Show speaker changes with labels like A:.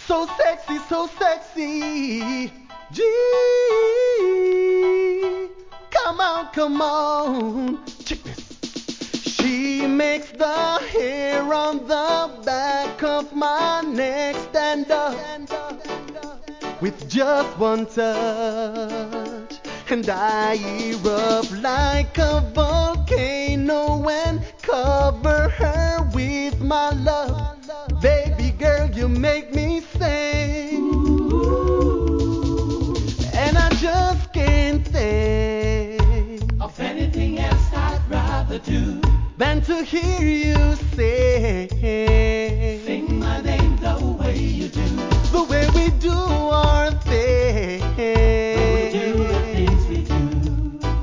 A: So sexy, so sexy. G. Come on. Check this. She makes the hair on the back of my neck stand up with just one touch. And I erupt like a volcano and cover her with my love. Baby girl, you make me sing. And I just can't think
B: of anything else I'd rather do
A: than to hear you say